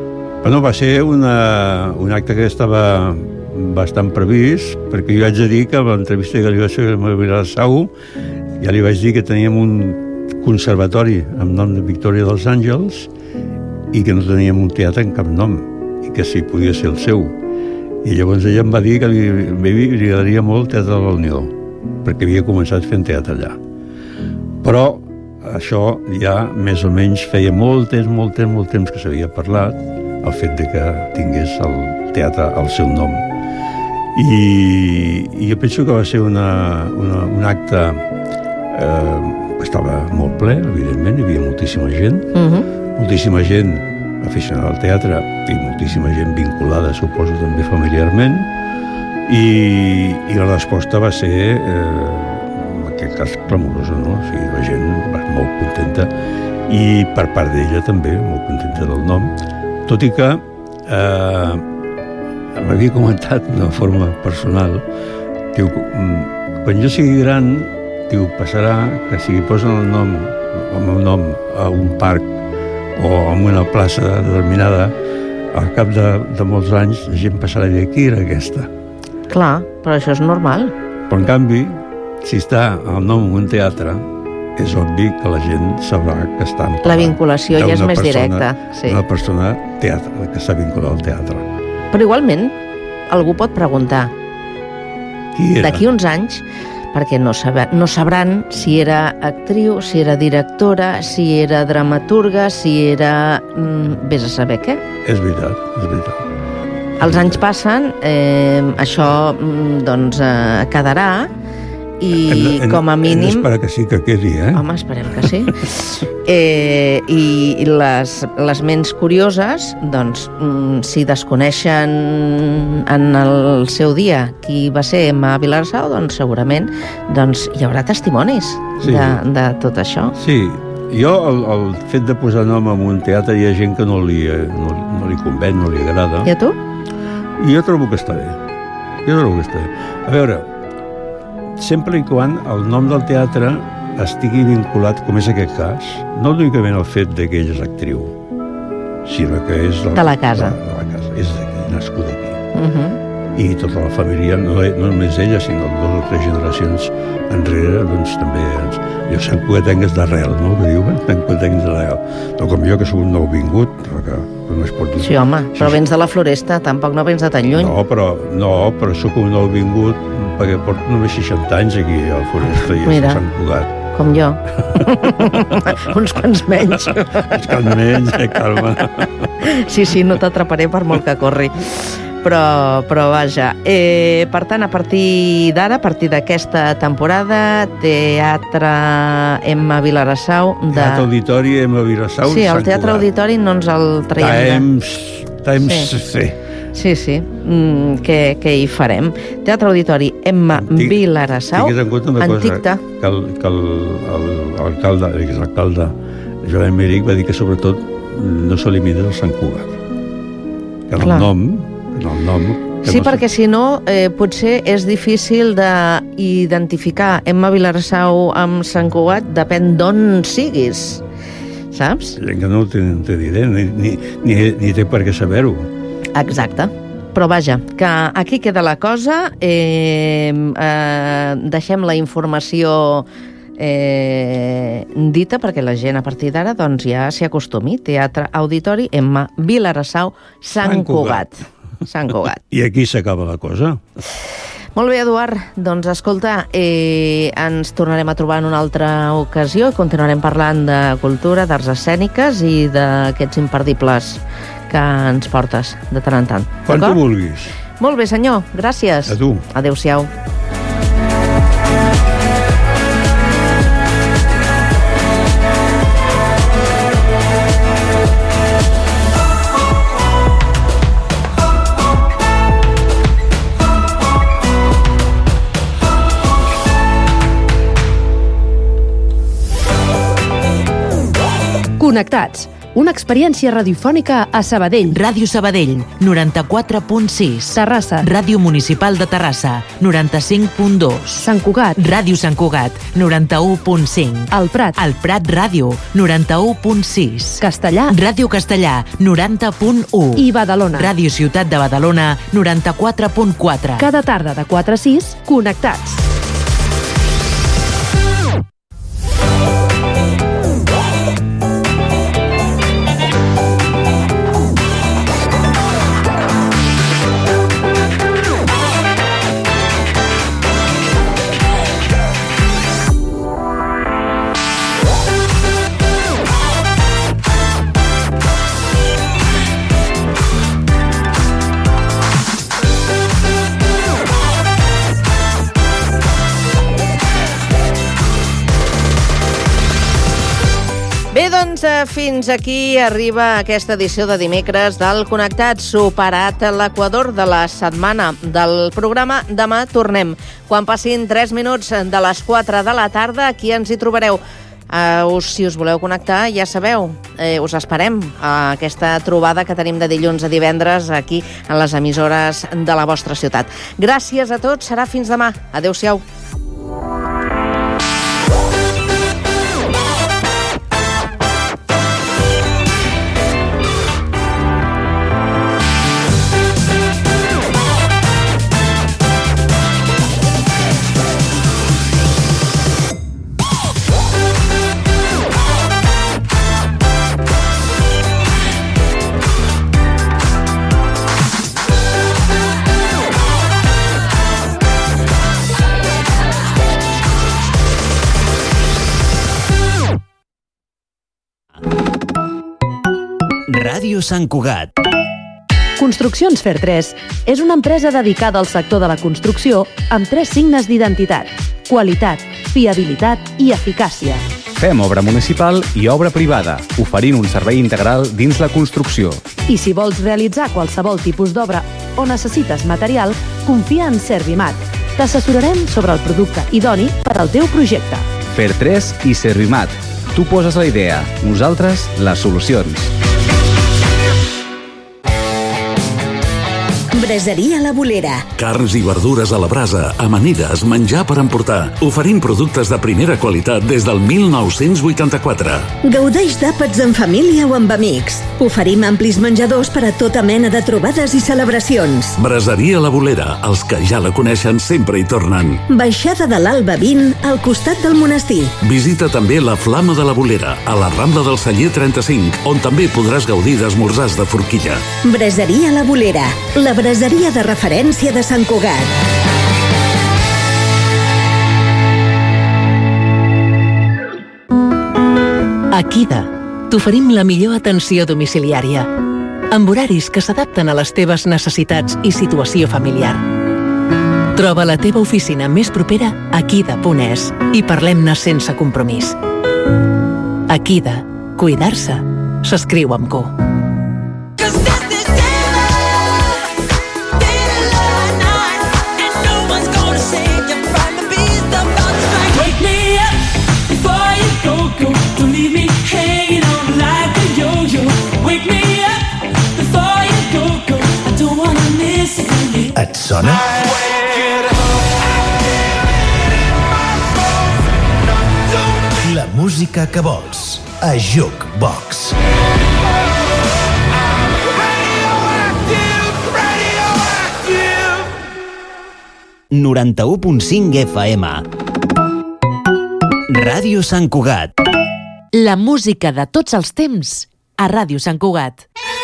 Bueno, va ser un acte que estava bastant previst, perquè jo haig de dir que a l'entrevista que li vaig fer a Vilassau ja li vaig dir que teníem un conservatori amb nom de Victòria dels Àngels i que no teníem un teatre en cap nom i que sí, podia ser el seu. I llavors ella em va dir que li agradaria molt el Teatre de la Unió, perquè havia començat fent teatre allà. Però això ja més o menys feia molt temps que s'havia parlat, el fet de que tingués el teatre al seu nom. I jo penso que va ser un acte que estava molt ple, evidentment, hi havia moltíssima gent, moltíssima gent aficionada al teatre i moltíssima gent vinculada, suposo, també familiarment, i la resposta va ser, en aquest cas, clamorosa, no? O sigui, la gent va molt contenta i per part d'ella també, molt contenta del nom, tot i que m'havia comentat d'una forma personal, diu, quan jo sigui gran, diu, passarà que si posen el meu nom a un parc o en una plaça determinada, al cap de molts anys la gent passarà a dir qui era aquesta. Clar, però això és normal. Però en canvi, si està el nom en un teatre, és obvi que la gent sabrà que està en la vinculació ja és més directa. Sí. Una persona teatre, que està vinculada al teatre. Però igualment, algú pot preguntar d'aquí uns anys, perquè no sabran si era actriu, si era directora, si era dramaturga, si era... vés a saber què. És veritat, és veritat. Els anys passen, això doncs quedarà i com a mínim... Hem d'esperar que sí que quedi, Home, esperem que sí. I les ments curioses, doncs, si desconeixen en el seu dia qui va ser Emma Vilassau, doncs segurament hi haurà testimonis de tot això. Sí, jo el fet de posar nom en un teatre hi ha gent que no li conven, no li agrada. I a tu? I jo trobo que està bé. A veure, sempre i quan el nom del teatre estigui vinculat, com és aquest cas, no únicament el fet que ell és actriu, sinó que és... De la casa. De la casa, és d'aquí, nascut aquí. I tota la família, no només ella, sinó 2 o 3 generacions enrere, doncs també... Jo Sant Cugatenc és d'arrel, no? Que diuen, Sant Cugatenc és d'arrel. No com jo, que soc un nouvingut, que no es pot dir... Sí, home, però vens de la Floresta, tampoc no vens de tan lluny. No, però soc un nouvingut perquè porto només 60 anys aquí a la Floresta i a Sant Cugat. Com jo. Uns quants menys. Uns quants menys, Carme. Sí, no t'atraparé per molt que corri. Però vaja. Per tant, a partir d'ara, a partir d'aquesta temporada, Teatre Emma Vilassau... Teatre Auditori Emma Vilassau. Sí, el Teatre Auditori no ens el traiem. Sí, que hi farem. Teatre Auditori Emma Vilassau. Tingues en compte una cosa, que l'exalcalde Joan Emmerich va dir que sobretot no s'elimina el Sant Cugat. Que el nom... Sí, perquè si no, potser és difícil d'identificar Emma Vilassau amb Sant Cugat, depèn d'on siguis, saps? Gent que no té idea, ni té per què saber-ho. Exacte. Però vaja, que aquí queda la cosa, deixem la informació dita perquè la gent a partir d'ara doncs ja s'hi acostumi. Teatre Auditori Emma Vilassau Sant Cugat. Sant Cugat. I aquí s'acaba la cosa. Molt bé, Eduard. Doncs escolta, ens tornarem a trobar en una altra ocasió i continuarem parlant de cultura, d'arts escèniques i d'aquests imperdibles que ens portes de tant en tant. Quan tu vulguis. Molt bé, senyor. Gràcies. A tu. Adéu-siau. Connectats, una experiència radiofònica a Sabadell. Ràdio Sabadell, 94.6. Terrassa. Ràdio Municipal de Terrassa, 95.2. Sant Cugat. Ràdio Sant Cugat, 91.5. El Prat. El Prat Ràdio, 91.6. Castellà. Ràdio Castellà, 90.1. I Badalona. Ràdio Ciutat de Badalona, 94.4. Cada tarda de 4 a 6, connectats. Bé, doncs, fins aquí arriba aquesta edició de dimecres del Connectat, superat l'equador de la setmana del programa. Demà tornem. Quan passin 3 minuts de les 4 de la tarda, aquí ens hi trobareu. Si us voleu connectar, ja sabeu, us esperem a aquesta trobada que tenim de dilluns a divendres aquí en les emissores de la vostra ciutat. Gràcies a tots, serà fins demà. Adéu-siau. Ràdio Sant Cugat. Construccions Fer3 és una empresa dedicada al sector de la construcció amb 3 signes d'identitat: qualitat, fiabilitat i eficàcia. Fem obra municipal i obra privada, oferint un servei integral dins la construcció. I si vols realitzar qualsevol tipus d'obra o necessites material, confia en Servimat. T'assessorarem sobre el producte idoni per al teu projecte. Fer3 i Servimat. Tu poses la idea, nosaltres les solucions. Braseria La Bolera. Carns i verdures a la brasa, amanides, menjar per emportar. Oferim productes de primera qualitat des del 1984. Gaudeix d'àpats en família o amb amics. Oferim amplis menjadors per a tota mena de trobades i celebracions. Braseria La Bolera. Els que ja la coneixen sempre hi tornen. Baixada de l'Alba 20, al costat del monestir. Visita també la Flama de la Bolera, a la Rambla del Celler 35, on també podràs gaudir d'esmorzars de forquilla. Braseria La Bolera. La braseria de referència de Sant Cugat. Akida. T'oferim la millor atenció domiciliària, amb horaris que s'adapten a les teves necessitats i situació familiar. Troba la teva oficina més propera a akida.es i parlem-ne sense compromís. Akida. Cuidar-se s'escriu amb Q. Et sona? La música que vols a Jukebox. Radioactive! 91.5 FM. Ràdio Sant Cugat. La música de tots els temps a Ràdio Sant Cugat.